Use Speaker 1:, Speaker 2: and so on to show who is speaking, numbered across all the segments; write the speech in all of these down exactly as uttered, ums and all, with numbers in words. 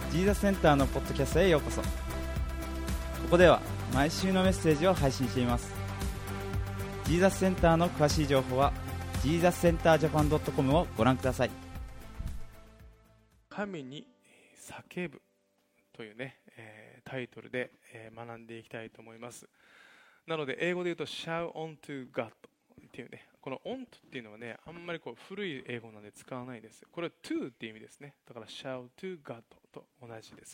Speaker 1: ジーザスセンターのポッドキャストへようこそ。ここでは毎週のメッセージを配信しています。ジーザスセンターの詳しい情報は ジーザスセンタージャパンドットコム をご覧ください。
Speaker 2: 神に叫ぶというね、えー、タイトルで、えー、学んでいきたいと思います。なので英語で言うと Shout unto God っていうね、この on っていうのはね、あんまりこう古い英語なんで使わないです。これは to っていう意味ですね。だから Shout to God と同じです。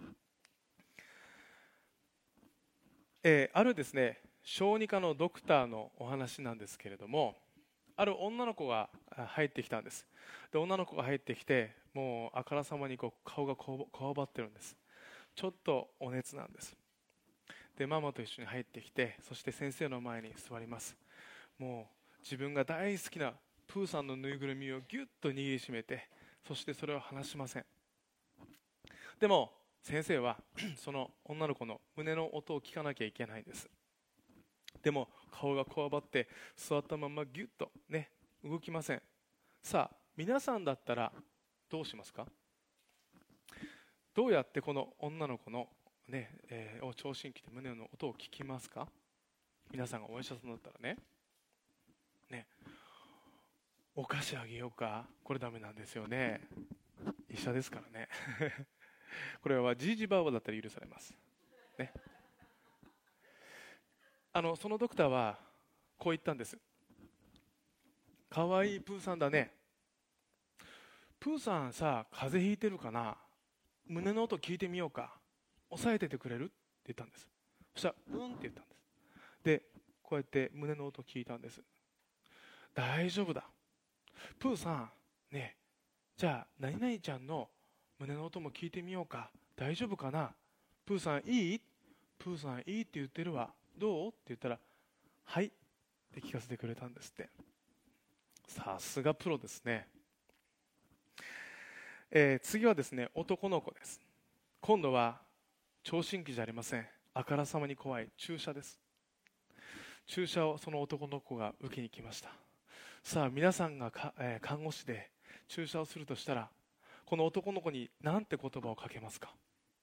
Speaker 2: えー、あるですね、小児科のドクターのお話なんですけれども、ある女の子が入ってきたんです。で、女の子が入ってきて、もうあからさまにこう顔がこわばってるんです。ちょっとお熱なんです。で、ママと一緒に入ってきて、そして先生の前に座ります。もう自分が大好きなプーさんのぬいぐるみをぎゅっと握りしめて、そしてそれを離しません。でも先生はその女の子の胸の音を聞かなきゃいけないんです。でも顔がこわばって座ったままぎゅっとね、動きません。さあ、皆さんだったらどうしますか？どうやってこの女の子のね、えー、聴診器で胸の音を聞きますか？皆さんがお医者さんだったらね、ね、お菓子あげようか？これダメなんですよね。医者ですからね。これはジージバーバだったら許されます。ね。あの、そのドクターはこう言ったんです。かわいいプーさんだね。プーさんさ、風邪ひいてるかな？胸の音聞いてみようか？抑えててくれる？って言ったんです。そしたら、うんって言ったんです。で、こうやって胸の音聞いたんです。大丈夫だ。プーさん、ねえ、じゃあ、何々ちゃんの胸の音も聞いてみようか？大丈夫かな？プーさんいい？プーさんいいって言ってるわ。どう？って言ったら、はいって聞かせてくれたんですって。さすがプロですね。えー、次はですね、男の子です。今度は聴診器じゃありません。あからさまに怖い注射です。注射をその男の子が受けに来ました。さあ、皆さんがか、えー、看護師で注射をするとしたら、この男の子に何て言葉をかけますか？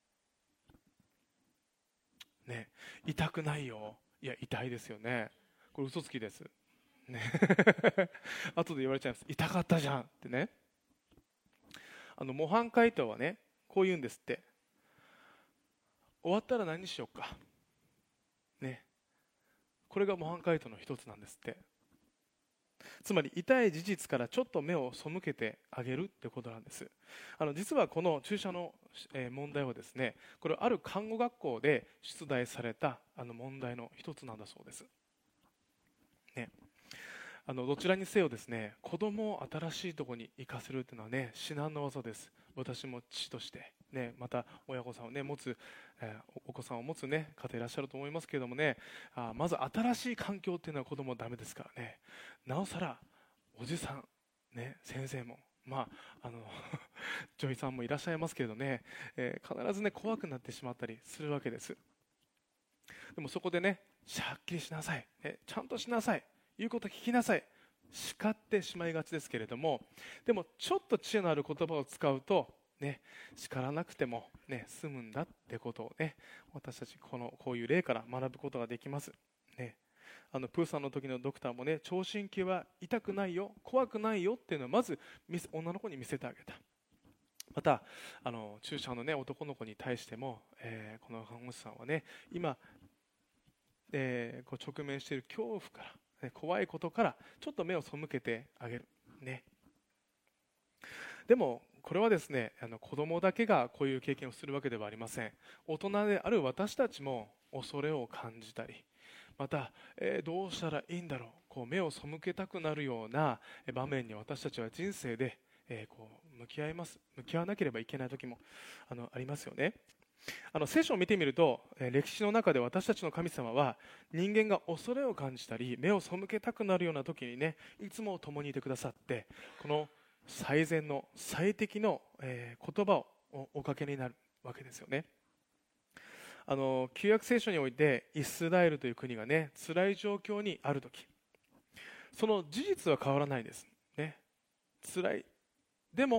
Speaker 2: ね、痛くないよ。いや、痛いですよね。これ嘘つきです。ね。後で言われちゃいます。痛かったじゃんってね。あの模範解答はね、こう言うんですって。終わったら何しようか。ね。これが模範解答の一つなんですって。つまり痛い事実からちょっと目を背けてあげるってことなんです。あの実はこの注射の、えー、問題はですね、これある看護学校で出題されたあの問題の一つなんだそうです。ね。あのどちらにせよですね、子供を新しいところに行かせるというのはね、至難の業です。私も父として、ね、また親御さんを、ね、持つ、えー、お子さんを持つ、ね、方いらっしゃると思いますけれどもね、あまず新しい環境っていうのは子供はダメですからね。なおさらおじさん、ね、先生も、まあ、あの女医さんもいらっしゃいますけれどね、えー、必ずね怖くなってしまったりするわけです。でもそこでね、しゃっきりしなさい、えちゃんとしなさい、言うこと聞きなさい、叱ってしまいがちですけれども、でもちょっと知恵のある言葉を使うと、ね、叱らなくても、ね、済むんだってことをね、私たちこのこういう例から学ぶことができます。ね、あのプーさんの時のドクターもね、聴診器は痛くないよ、怖くないよっていうのをまず女の子に見せてあげた。またあの注射の、ね、男の子に対しても、えー、この看護師さんはね、今、えー、こう直面している恐怖から、ね、怖いことからちょっと目を背けてあげる、ね。でもこれはですね、あの子供だけがこういう経験をするわけではありません。大人である私たちも恐れを感じたり、また、えー、どうしたらいいんだろう、こう目を背けたくなるような場面に私たちは人生で、えー、こう向き合います向き合わなければいけない時も あのありますよね。あの聖書を見てみると、えー、歴史の中で私たちの神様は人間が恐れを感じたり目を背けたくなるような時にね、いつも共にいてくださって、この最善の最適の、えー、言葉を お, おかけになるわけですよね。あの旧約聖書においてイスラエルという国がね、辛い状況にあるとき、その事実は変わらないです、ね、辛い。でも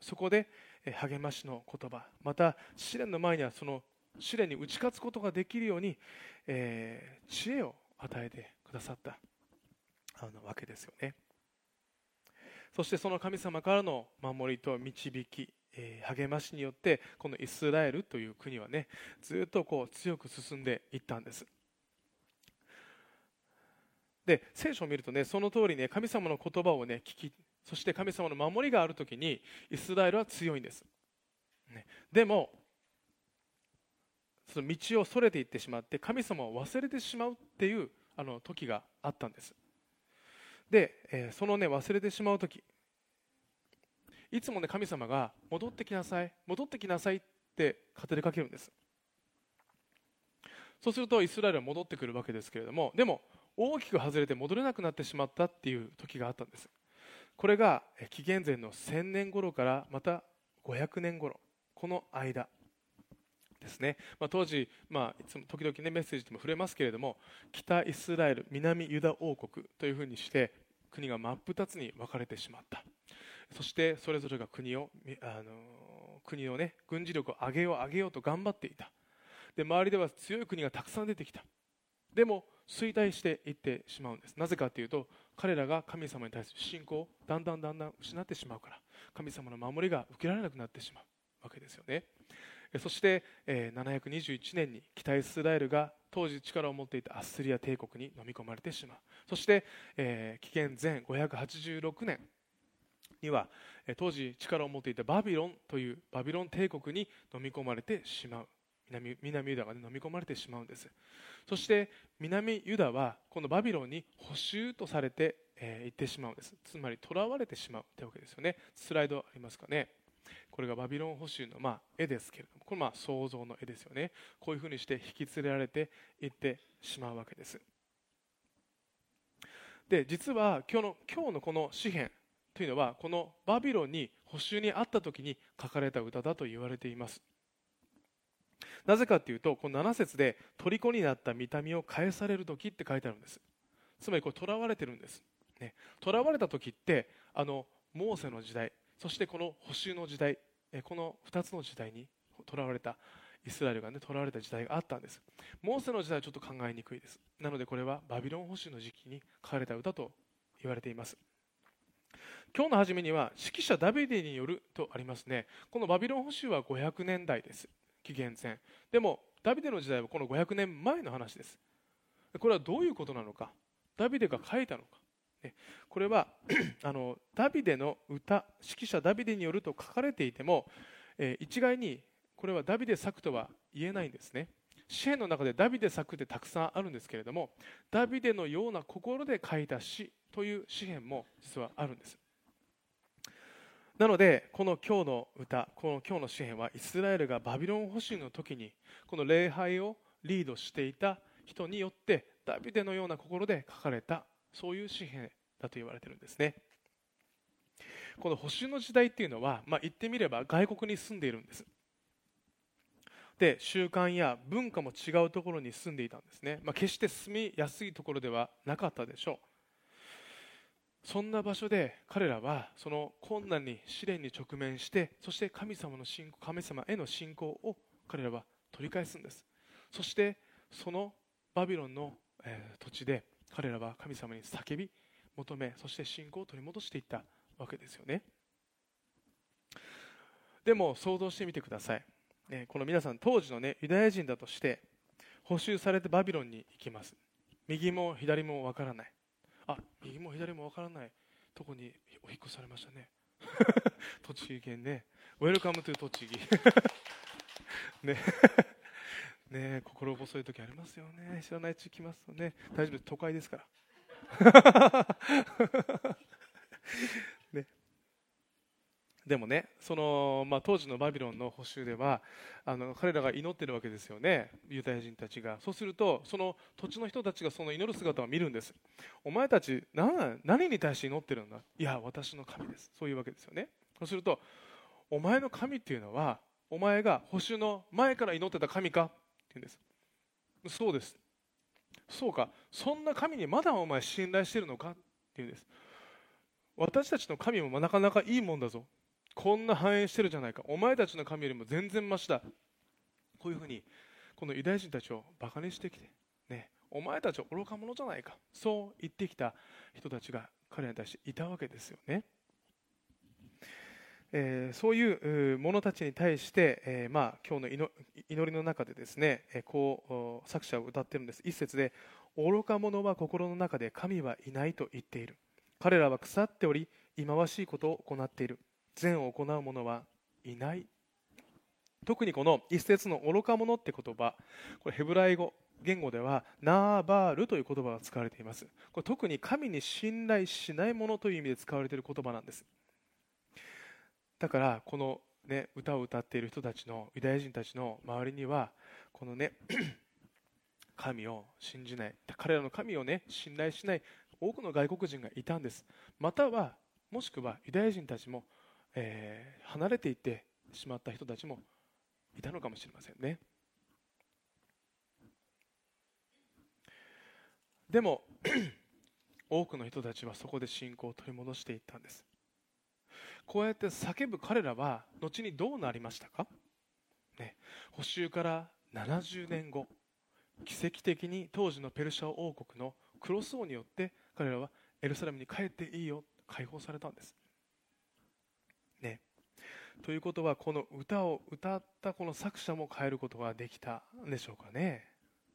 Speaker 2: そこで励ましの言葉、また試練の前にはその試練に打ち勝つことができるように、えー、知恵を与えてくださったあのわけですよね。そしてその神様からの守りと導き、えー、励ましによってこのイスラエルという国はね、ずっとこう強く進んでいったんです。で、聖書を見るとね、その通りね、神様の言葉をね聞き、そして神様の守りがあるときにイスラエルは強いんです、ね、でもその道をそれていってしまって神様を忘れてしまうっていうあの時があったんです。で、えー、そのね忘れてしまう時、いつもね神様が戻ってきなさい戻ってきなさいって語りかけるんです。そうするとイスラエルは戻ってくるわけですけれども、でも大きく外れて戻れなくなってしまったっていう時があったんです。これが紀元前のせんねん頃からまたごひゃくねん頃、この間ですね。まあ、当時、まあ、いつも時々、ね、メッセージでも触れますけれども、北イスラエル、南ユダ王国というふうにして国が真っ二つに分かれてしまった。そしてそれぞれが国を、あの国をね、軍事力を上げよう上げようと頑張っていた。で、周りでは強い国がたくさん出てきた。でも衰退していってしまうんです。なぜかというと、彼らが神様に対する信仰をだんだんだんだん失ってしまうから、神様の守りが受けられなくなってしまうわけですよね。そして、えー、ななひゃくにじゅういちねんに北イスラエルが当時力を持っていたアッスリア帝国に飲み込まれてしまう。そして、えー、紀元前ごひゃくはちじゅうろくねんには、えー、当時力を持っていたバビロンというバビロン帝国に飲み込まれてしまう。南, 南ユダが、ね、飲み込まれてしまうんです。そして南ユダはこのバビロンに捕囚とされて、えー、行ってしまうんです。つまり囚われてしまうというわけですよね。スライドありますかね。これがバビロン捕囚の、まあ、絵ですけれども、これまあ想像の絵ですよね。こういうふうにして引き連れられていってしまうわけです。で、実は今日の、今日のこの詩編というのはこのバビロンに捕囚にあった時に書かれた歌だと言われています。なぜかというと、このなな節で虜になった見た目を返される時って書いてあるんです。つまりこれ囚われてるんです、ね、囚われた時ってあのモーセの時代、そしてこの捕囚の時代、このふたつの時代に囚われたイスラエルがね囚われた時代があったんです。モーセの時代はちょっと考えにくいです。なのでこれはバビロン捕囚の時期に書かれた歌と言われています。今日の初めには指揮者ダビデによるとありますね。このバビロン捕囚はごひゃくねんだいです。紀元前。でもダビデの時代はこのごひゃくねんまえの話です。これはどういうことなのか、ダビデが書いたのか、これはあのダビデの歌、指揮者ダビデによると書かれていても、えー、一概にこれはダビデ作とは言えないんですね。詩篇の中でダビデ作ってたくさんあるんですけれども、ダビデのような心で書いた詩という詩篇も実はあるんです。なのでこの今日の歌、この今日の詩篇はイスラエルがバビロン捕囚の時にこの礼拝をリードしていた人によってダビデのような心で書かれた、そういう詩篇だと言われているんですね。この捕囚の時代っていうのは、まあ、言ってみれば外国に住んでいるんです。で、習慣や文化も違うところに住んでいたんですね。まあ、決して住みやすいところではなかったでしょう。そんな場所で彼らはその困難に試練に直面して、そして神様の信仰、神様への信仰を彼らは取り返すんです。そしてそのバビロンの、えー、土地で彼らは神様に叫び求め、そして信仰を取り戻していったわけですよね。でも想像してみてください、ね、この皆さん当時の、ね、ユダヤ人だとして捕囚されてバビロンに行きます。右も左もわからない、あ、右も左もわからないとこにお引っ越しされましたね栃木県ね、ウェルカムトゥ栃木ねね、心細い時ありますよね。知らない地域来ますとね、大丈夫です、都会ですからね、でもね、その、まあ、当時のバビロンの捕囚ではあの彼らが祈ってるわけですよね、ユダヤ人たちが。そうするとその土地の人たちがその祈る姿を見るんです。お前たち 何, 何に対して祈ってるんだ、いや私の神です、そういうわけですよね。そうすると、お前の神っていうのはお前が捕囚の前から祈ってた神かって言うんです。そうです。そうか、そんな神にまだお前信頼してるのかって言うんです。私たちの神もなかなかいいもんだぞ、 こんな繁栄してるじゃないか、お前たちの神よりも全然マシだ、こういうふうにこのユダヤ人たちをバカにしてきて、ね、お前たちは愚か者じゃないか、そう言ってきた人たちが彼らに対していたわけですよね。えー、そういう者たちに対して、えーまあ、今日の祈りの中でですね、えー、こう作者を歌っているんです。一節で、愚か者は心の中で神はいないと言っている。彼らは腐っており忌まわしいことを行っている。善を行う者はいない。特にこの一節の愚か者って言葉、これヘブライ語言語ではナーバールという言葉が使われています。これ特に神に信頼しない者という意味で使われている言葉なんです。だからこの、ね、歌を歌っている人たちのユダヤ人たちの周りにはこのね神を信じない、彼らの神をね信頼しない多くの外国人がいたんです。またはもしくはユダヤ人たちも、えー、離れていってしまった人たちもいたのかもしれませんね。でも多くの人たちはそこで信仰を取り戻していったんです。こうやって叫ぶ彼らは後にどうなりましたか、ね、捕囚からななじゅうねんご、奇跡的に当時のペルシャ王国のクロス王によって彼らはエルサレムに帰っていいよ、解放されたんです、ね、ということはこの歌を歌ったこの作者も変えることができたんでしょうかね。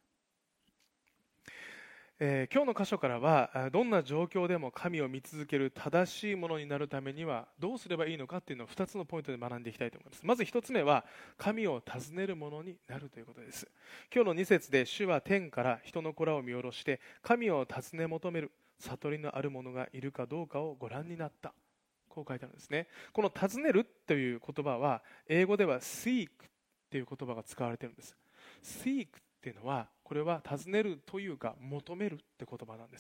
Speaker 2: えー、今日の箇所からはどんな状況でも神を見続ける正しいものになるためにはどうすればいいのかっていうのをふたつのポイントで学んでいきたいと思います。まずひとつめは神を尋ねるものになるということです。今日のに節で主は天から人の子らを見下ろして神を尋ね求める悟りのある者がいるかどうかをご覧になった、こう書いてあるんですね。この尋ねるという言葉は英語では seek という言葉が使われているんです。 seek っていうのはこれは尋ねるというか求めるって言葉なんです。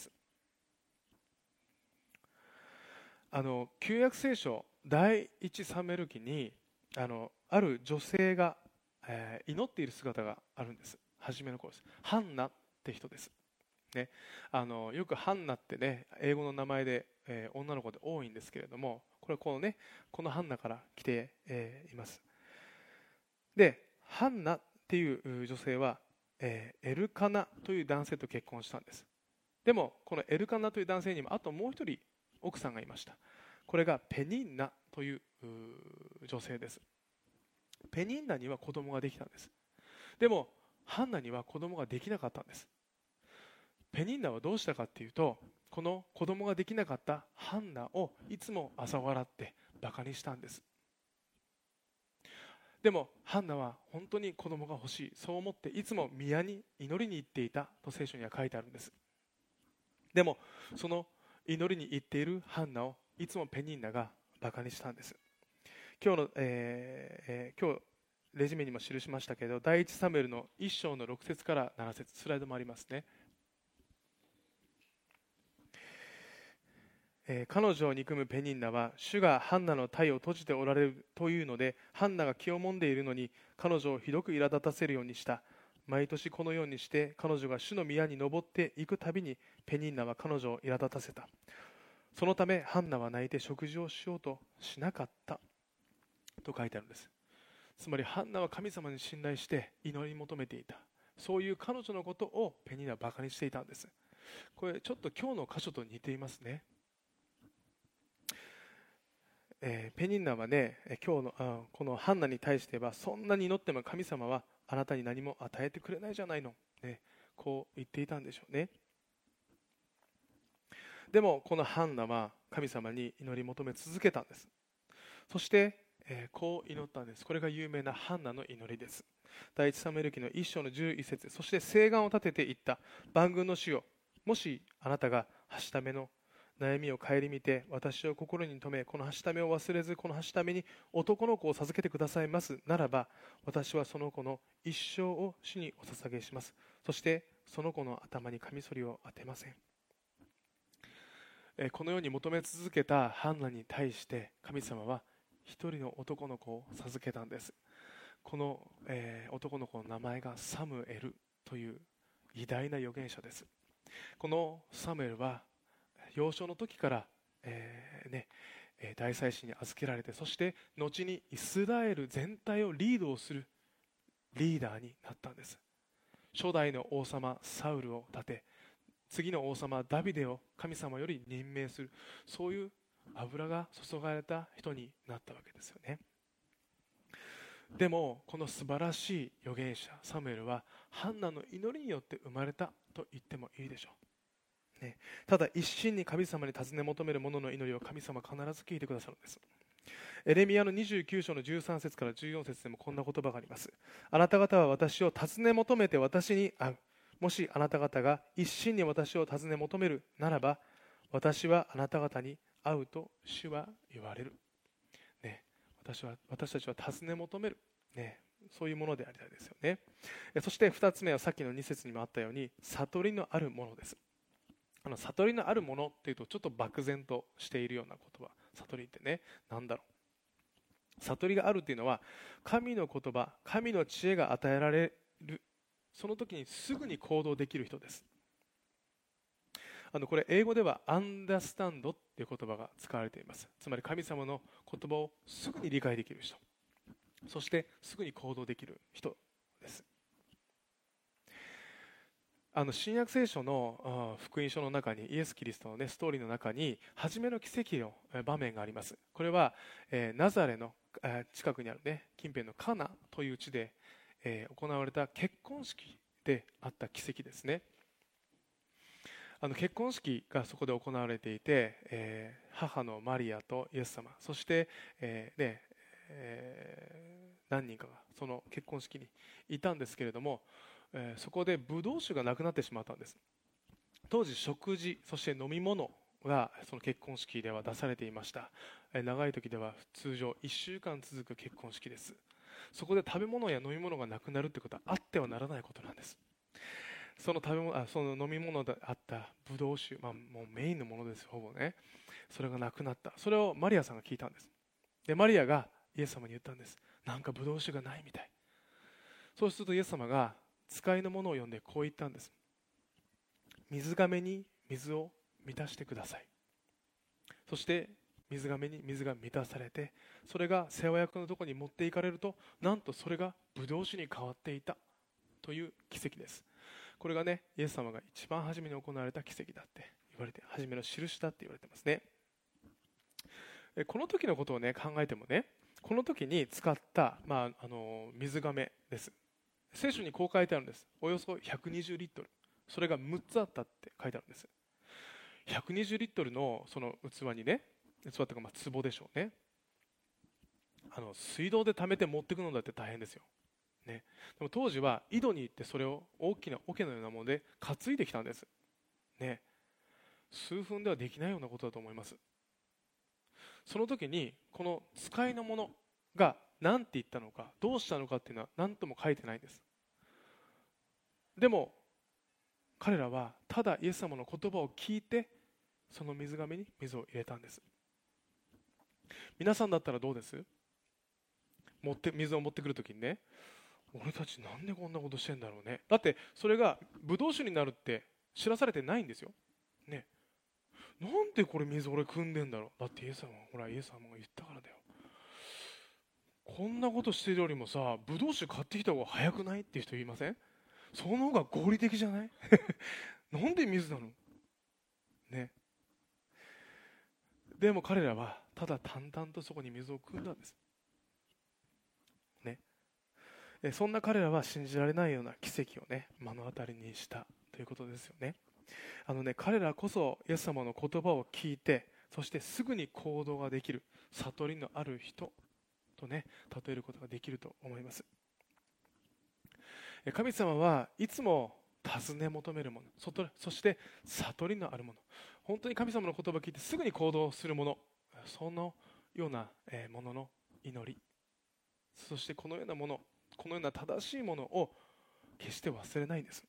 Speaker 2: あの旧約聖書第一サムエル記にあのある女性が、えー、祈っている姿があるんです。初めの頃です。ハンナって人です、ね、あのよくハンナってね英語の名前で、えー、女の子で多いんですけれども、これはこのねこのハンナから来て、えー、います。でハンナっていう女性はえー、エルカナという男性と結婚したんです。でもこのエルカナという男性にもあともう一人奥さんがいました。これがペニンナという女性です。ペニンナには子供ができたんです。でもハンナには子供ができなかったんです。ペニンナはどうしたかっていうと、この子供ができなかったハンナをいつも嘲笑ってバカにしたんです。でもハンナは本当に子供が欲しい、そう思っていつも宮に祈りに行っていたと聖書には書いてあるんです。でもその祈りに行っているハンナをいつもペニンナがバカにしたんです。今日の、えーえー、今日レジュメにも記しましたけど、第一サムエルのいっ章のろく節からなな節、スライドもありますね。えー、彼女を憎むペニンナは主がハンナの体を閉じておられるというので、ハンナが気をもんでいるのに彼女をひどく苛立たせるようにした。毎年このようにして彼女が主の宮に登っていくたびにペニンナは彼女を苛立たせた。そのためハンナは泣いて食事をしようとしなかったと書いてあるんです。つまりハンナは神様に信頼して祈り求めていた、そういう彼女のことをペニンナはバカにしていたんです。これちょっと今日の箇所と似ていますね。えー、ペニンナはね、今日のあこのハンナに対しては、そんなに祈っても神様はあなたに何も与えてくれないじゃないの、ね、こう言っていたんでしょうね。でもこのハンナは神様に祈り求め続けたんです。そして、えー、こう祈ったんです。これが有名なハンナの祈りです。第一サムエル記のいっ章のじゅういち節、そして誓願を立てていった。万軍の主よ、もしあなたがはしための悩みを顧みて私を心に留め、このはしためを忘れず、このはしために男の子を授けてくださいますならば、私はその子の一生を主にお捧げします。そしてその子の頭にカミソリを当てません。えこのように求め続けたハンナに対して神様は一人の男の子を授けたんです。この、えー、男の子の名前がサムエルという偉大な預言者です。このサムエルは幼少の時から、えーねえー大祭司に預けられて、そして後にイスラエル全体をリードをするリーダーになったんです。初代の王様サウルを立て、次の王様ダビデを神様より任命する、そういう油が注がれた人になったわけですよね。でもこの素晴らしい預言者サムエルはハンナの祈りによって生まれたと言ってもいいでしょう、ね、ただ一心に神様に尋ね求める者の祈りを神様は必ず聞いてくださるんです。エレミヤのにじゅうきゅう章のじゅうさん節からじゅうよん節でもこんな言葉があります。あなた方は私を尋ね求めて私に会う。もしあなた方が一心に私を尋ね求めるならば、私はあなた方に会うと主は言われる、ね、私は私たちは尋ね求める、ね、そういうものでありたいですよね。そしてふたつめはさっきのに節にもあったように悟りのあるものです。あの悟りのあるものっていうとちょっと漠然としているような言葉、悟りってね、何だろう。悟りがあるっていうのは神の言葉、神の知恵が与えられる、その時にすぐに行動できる人です。あのこれ英語では understand っていう言葉が使われています。つまり神様の言葉をすぐに理解できる人、そしてすぐに行動できる人です。あの新約聖書の福音書の中にイエス・キリストの、ね、ストーリーの中に初めの奇跡の場面があります。これは、えー、ナザレの、えー、近くにある、ね、近辺のカナという地で、えー、行われた結婚式であった奇跡ですね。あの結婚式がそこで行われていて、えー、母のマリアとイエス様、そして、えーねえー、何人かがその結婚式にいたんですけれども、えー、そこでブドウ酒がなくなってしまったんです。当時食事、そして飲み物がその結婚式では出されていました。えー、長い時では通常いっしゅうかん続く結婚式です。そこで食べ物や飲み物がなくなるということはあってはならないことなんです。その食べ物、あ、その飲み物であったブドウ酒、まあ、もうメインのものです、ほぼね。それがなくなった。それをマリアさんが聞いたんです。でマリアがイエス様に言ったんです。なんかブドウ酒がないみたい。そうするとイエス様が使いの者を呼んでこう言ったんです。水亀に水を満たしてください。そして水亀に水が満たされて、それが世話役のところに持っていかれると、なんとそれがブドウ酒に変わっていたという奇跡です。これがね、イエス様が一番初めに行われた奇跡だって言われて、初めの印だって言われてますね。この時のことをね考えてもね、この時に使った、まあ、あの水亀です。聖書にこう書いてあるんです。およそひゃくにじゅうリットル、それがむっつあったって書いてあるんです。ひゃくにじゅうリットルのその器にね、器というかまあ壺でしょうね。あの水道で溜めて持ってくのだって大変ですよ、ね、でも当時は井戸に行ってそれを大きな桶のようなもので担いできたんです、ね、数分ではできないようなことだと思います。その時にこの使いの者が何て言ったのか、どうしたのかっていうのは何とも書いてないんです。でも彼らはただイエス様の言葉を聞いて、その水亀に水を入れたんです。皆さんだったらどうです？持って水を持ってくるときにね、俺たちなんでこんなことしてんだろうね。だってそれがブドウ酒になるって知らされてないんですよ、ね、なんでこれ水俺汲んでんだろう。だってイエス様、ほらイエス様が言ったからだよ。こんなことしてるよりもさ、ブドウ酒買ってきた方が早くないっていう人言いません？その方が合理的じゃない？なんで水なのね。でも彼らはただ淡々とそこに水を汲んだんですね。そんな彼らは信じられないような奇跡をね目の当たりにしたということですよね。あのね、彼らこそイエス様の言葉を聞いて、そしてすぐに行動ができる悟りのある人とね例えることができると思います。神様はいつも尋ね求めるもの、そして悟りのあるもの、本当に神様の言葉を聞いてすぐに行動するもの、そのようなものの祈り、そしてこのようなもの、このような正しいものを決して忘れないんです、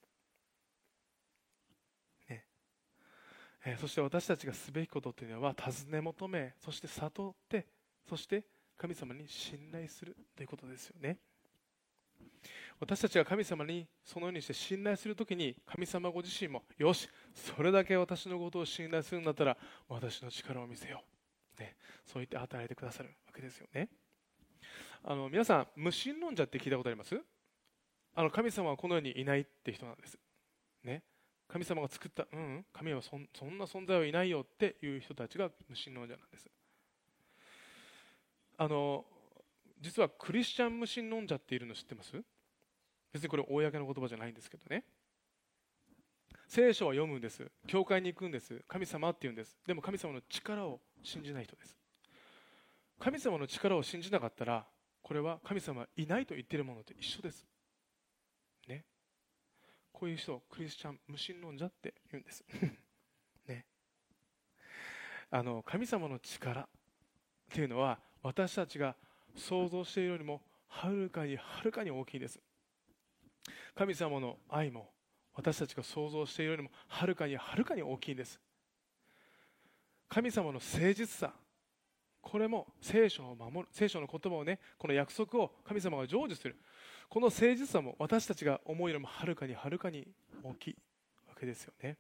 Speaker 2: ねえー、そして私たちがすべきことというのは尋ね求め、そして悟って、そして神様に信頼するということですよね。私たちが神様にそのようにして信頼するときに、神様ご自身もよし、それだけ私のことを信頼するんだったら私の力を見せよね、そう言って与えてくださるわけですよね。あの皆さん、無神論者って聞いたことあります？あの神様はこの世にいないって人なんです、ね、神様が作った、うん、神は そ, そんな存在はいないよっていう人たちが無神論者なんです。あの実はクリスチャン無神論者っているの知ってます？別にこれ公の言葉じゃないんですけどね、聖書は読むんです、教会に行くんです、神様って言うんです。でも神様の力を信じない人です。神様の力を信じなかったら、これは神様いないと言っているものと一緒ですね。こういう人をクリスチャン無神論者って言うんですね。あの神様の力っていうのは私たちが想像しているよりもはるかにはるかに大きいです。神様の愛も私たちが想像しているよりもはるかにはるかに大きいんです。神様の誠実さ、これも聖書を守る、聖書の言葉をね、この約束を神様が成就する、この誠実さも私たちが思うよりもはるかにはるかに大きいわけですよね。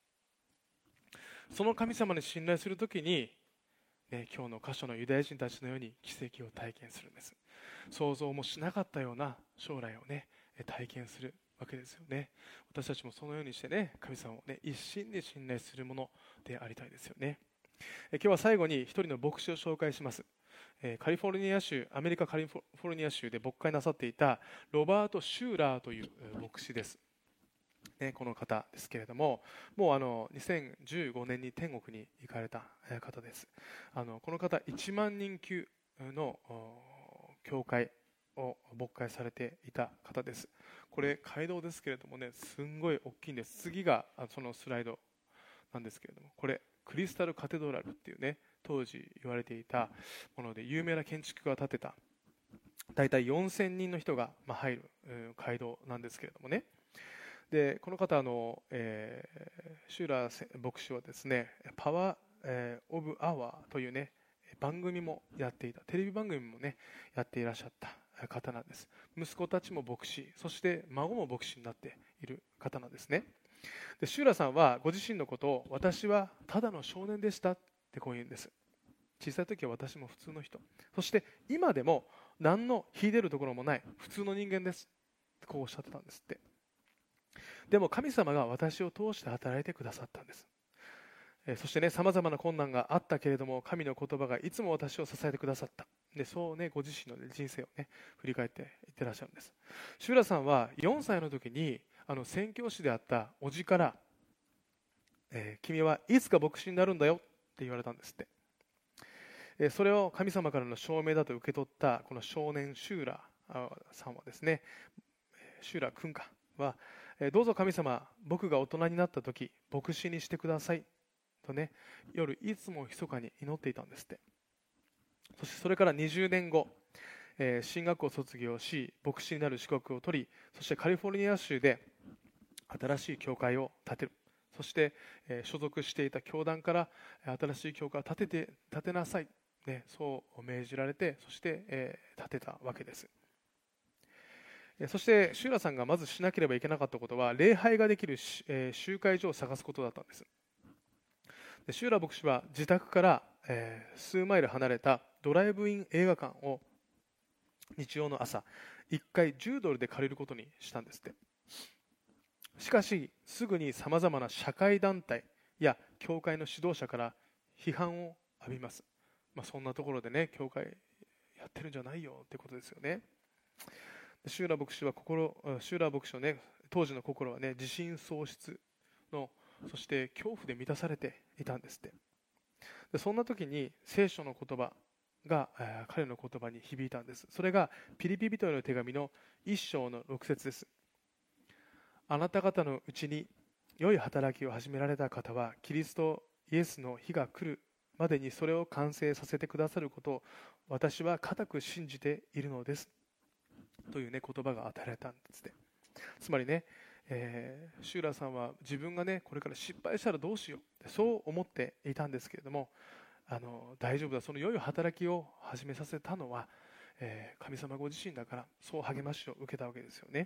Speaker 2: その神様に信頼するときに、ね、今日の箇所のユダヤ人たちのように奇跡を体験するんです。想像もしなかったような将来をね、体験するわけですよね。私たちもそのようにしてね、神様をね、一心で信頼するものでありたいですよね。え今日は最後に一人の牧師を紹介します。えカリフォルニア州、アメリカカリフォルニア州で牧会なさっていたロバート・シューラーという牧師です。ね、この方ですけれども、もうあのにせんじゅうごねんに天国に行かれた方です。あのこの方いちまんにん級の教会を牧会されていた方です。これ街道ですけれどもね、すんごい大きいんです。次がそのスライドなんですけれども、これクリスタルカテドラルっていうね、当時言われていたもので有名な建築家が建てた、だいたいよんせんにんの人が入る街道なんですけれどもね。でこの方あの、えー、シューラー牧師はですね、パワー、えー、オブアワーというね番組もやっていた、テレビ番組もねやっていらっしゃった方なんです。息子たちも牧師、そして孫も牧師になっている方なんですね。でシューラーさんはご自身のことを、私はただの少年でしたってこう言うんです。小さい時は私も普通の人、そして今でも何の秀でるところもない普通の人間ですってこうおっしゃってたんですって。でも神様が私を通して働いてくださったんです。えそしてね、さまざまな困難があったけれども、神の言葉がいつも私を支えてくださった。でそうね、ご自身の人生をね振り返っていってらっしゃるんです。シューラさんはよんさいの時にあの宣教師であった叔父から、えー、君はいつか牧師になるんだよって言われたんですって。えー、それを神様からの証明だと受け取ったこの少年シューラさんはですね、シューラ君かは、えー、どうぞ神様、僕が大人になった時牧師にしてくださいとね、夜いつも密かに祈っていたんですって。そしてそれからにじゅうねんご、えー、進学校を卒業し牧師になる資格を取り、そしてカリフォルニア州で新しい教会を建てる。そして、えー、所属していた教団から新しい教会を建てて建てなさい、ね、そう命じられて、そして、えー、建てたわけです。そしてシューラさんがまずしなければいけなかったことは、礼拝ができる、えー、集会所を探すことだったんです。でシューラ牧師は自宅から、えー、数マイル離れたドライブイン映画館を日曜の朝いっかいじゅうドルで借りることにしたんですって。しかしすぐにさまざまな社会団体や教会の指導者から批判を浴びます。まあ、そんなところでね教会やってるんじゃないよってことですよね。シューラ牧師は心シューラ牧師のね当時の心はね自信喪失の、そして恐怖で満たされていたんですって。でそんな時に聖書の言葉が、えー、彼の言葉に響いたんです。それがピリピ人への手紙の一章のろく節です。あなた方のうちに良い働きを始められた方はキリストイエスの日が来るまでにそれを完成させてくださることを私は固く信じているのですという、ね、言葉が与えられたんですね。つまりね、えー、シューラさんは自分がねこれから失敗したらどうしようそう思っていたんですけれども、あの大丈夫だ、その良い働きを始めさせたのは、えー、神様ご自身だから、そう励ましを受けたわけですよね。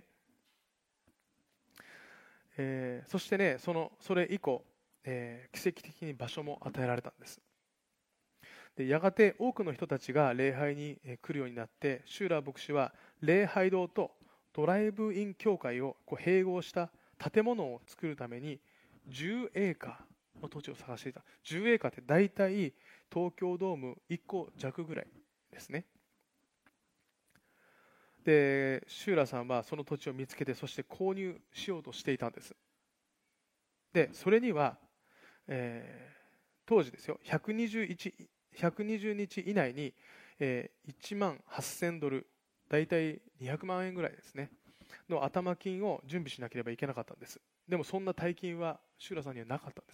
Speaker 2: えー、そしてね そのそれ以降、えー、奇跡的に場所も与えられたんです。 でやがて多くの人たちが礼拝に来るようになって、シューラー牧師は礼拝堂とドライブイン教会をこう併合した建物を作るためにじゅうエーカーの土地を探していた。じゅうエーカーって大体東京ドームいっこ弱ぐらいですね。でシューラーさんはその土地を見つけて、そして購入しようとしていたんです。でそれには、えー、当時ですよ、ひゃくにじゅういち、ひゃくにじゅうにち以内に、えー、いちまんはっせんドル、大体にひゃくまんえんぐらいですねの頭金を準備しなければいけなかったんです。でもそんな大金はシューラーさんにはなかったんです。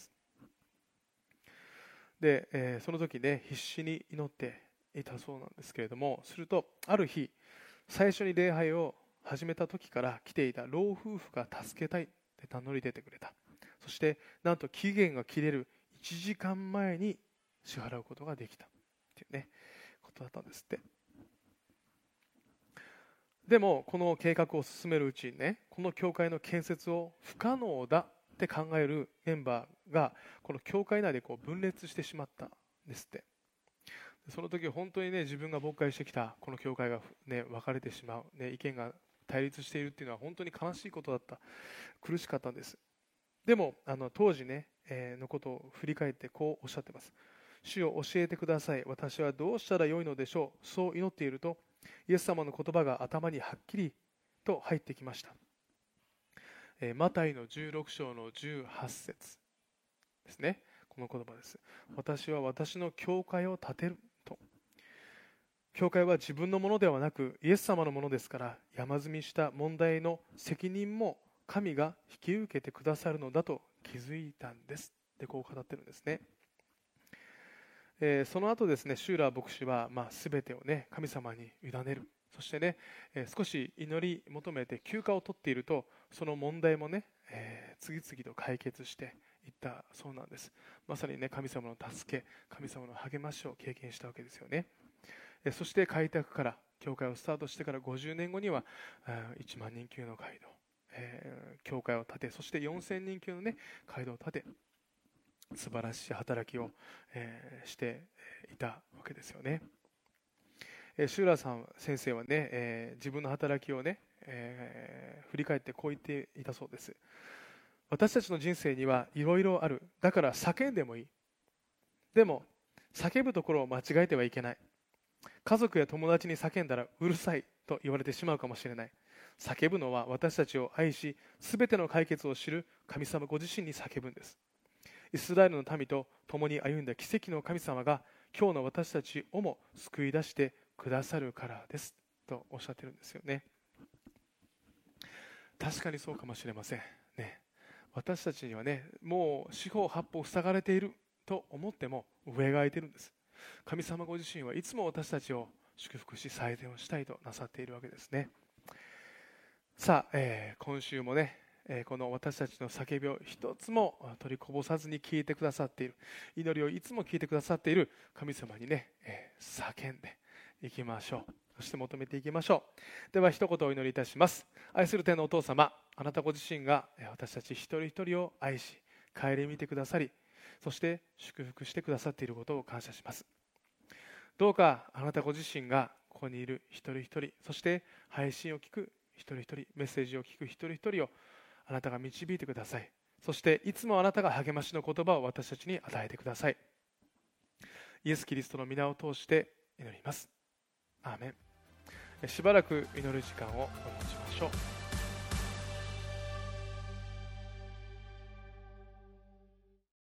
Speaker 2: で、えー、その時ね、必死に祈っていたそうなんですけれども、するとある日、最初に礼拝を始めた時から来ていた老夫婦が助けたいって名乗り出てくれた。そしてなんと期限が切れるいちじかんまえに支払うことができたっていうね、ことだったんですって。でもこの計画を進めるうちにね、この教会の建設を不可能だって考えるメンバーがこの教会内でこう分裂してしまったんですって。その時本当にね、自分が牧会してきたこの教会が、ね、分かれてしまう、ね、意見が対立しているっていうのは本当に悲しいことだった。苦しかったんです。でもあの当時ね、えー、のことを振り返ってこうおっしゃってます。主を教えてください。私はどうしたらよいのでしょう。そう祈っていると、イエス様の言葉が頭にはっきりと入ってきました。えー、マタイのじゅうろく章のじゅうはち節ですね。この言葉です。私は私の教会を建てると。教会は自分のものではなくイエス様のものですから、山積みした問題の責任も神が引き受けてくださるのだと気づいたんですってこう語ってるんですね。えー、その後ですね、シューラー牧師は、まあ、全てをね神様に委ねる。そしてね、えー、少し祈り求めて休暇を取っていると、その問題もね、えー、次々と解決していったそうなんです。まさにね、神様の助け、神様の励ましを経験したわけですよね。えー、そして開拓から教会をスタートしてからごじゅうねんごには、いちまんにん級の街道、えー、教会を建て、そしてよんせんにん級のね街道を建て、素晴らしい働きを、えー、していたわけですよね。えー、シューラーさん先生はね、えー、自分の働きをね、えー、振り返ってこう言っていたそうです。私たちの人生にはいろいろある。だから叫んでもいい。でも叫ぶところを間違えてはいけない。家族や友達に叫んだらうるさいと言われてしまうかもしれない。叫ぶのは私たちを愛し、すべての解決を知る神様ご自身に叫ぶんです。イスラエルの民と共に歩んだ奇跡の神様が今日の私たちをも救い出してくださるからですとおっしゃってるんですよね。確かにそうかもしれませんね。私たちにはね、もう四方八方塞がれていると思っても上が空いてるんです。神様ご自身はいつも私たちを祝福し祭典をしたいとなさっているわけですね。さあ、えー、今週もね、えー、この私たちの叫びを一つも取りこぼさずに聞いてくださっている、祈りをいつも聞いてくださっている神様にね、えー、叫んでいきましょう。そして求めていきましょう。では一言お祈りいたします。愛する天のお父様、あなたご自身が私たち一人一人を愛し顧みてくださり、そして祝福してくださっていることを感謝します。どうかあなたご自身がここにいる一人一人、そして配信を聞く一人一人、メッセージを聞く一人一人をあなたが導いてください。そしていつもあなたが励ましの言葉を私たちに与えてください。イエス・キリストの皆を通して祈ります。アーメン。しばらく祈る時間をお持ちましょう。